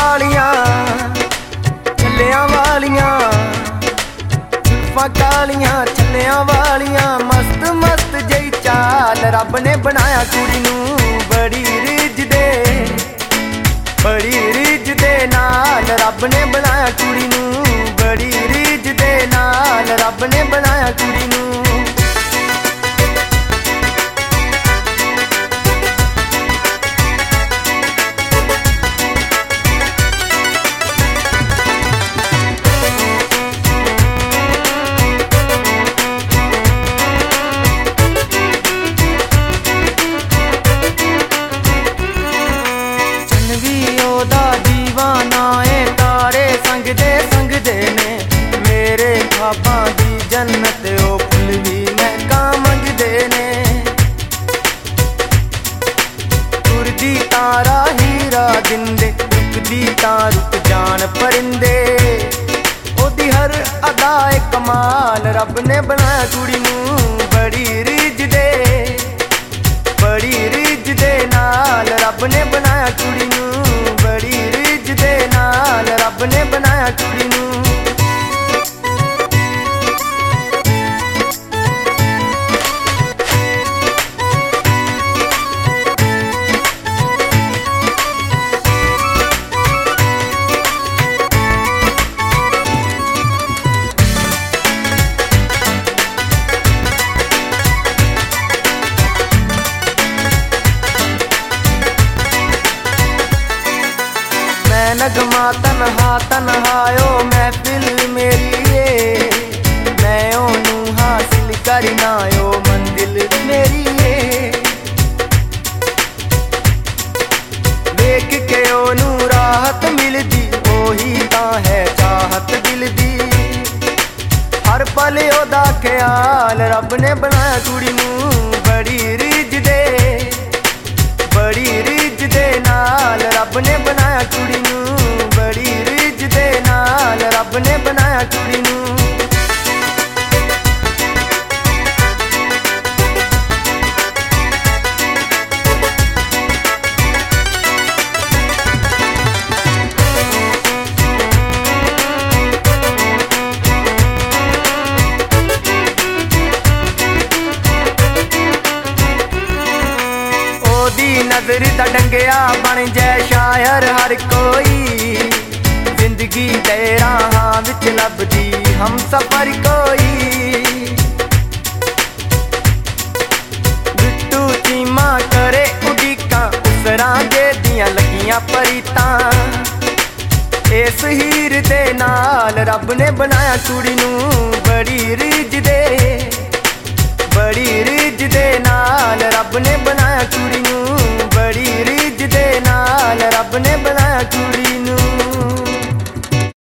वालियां छल्लियां वालियां जुल्फां कालियां छल्लियां वालियां मस्त मस्त जई चाल रब ने बनाया कुड़ी नूं बड़ी रिज दे नाल रब ने बनाया कुड़ी नूं बड़ी रिज दे नाल रब ने बनाया कुड़ी नूं। ख्वाबां दी जन्नत ओ फुल भी महकां मंगदे ने तुरदी तारा हीरा दिंदे रुकदी तां रुक जान परिंदे ओदी हर अदा कमाल रब ने बनाया कुड़ी नूं बड़ी रिज दे नाल रब ने बनाया कुड़ी नूं बड़ी रिज दे नाल रब ने बनाया कुड़ी नूं। नगमा तन्हायो महफिल मेरी मैं ओनू हासिल करना ओ मंजिल मेरी देख के ओनू राहत मिलदी ओही तां है चाहत दिल दी हर पल ओदा ख्याल रब ने बनाया कुड़ी नूं बड़ी रिज दे नाल रब ने बनाया कुड़ी नूं बड़ी रिज दे नाल रब ने बनाया कुड़ी नूं। नजर दा डंगिया बन जाए शायर हर कोई जिंदगी दे राहां विच लभदी हम सफर कोई बिट्टू चीमा करे उड़ीकां उसरां दे दियां लगियां परीतां इस हीर दे नाल रब ने बनाया कुड़ी नूं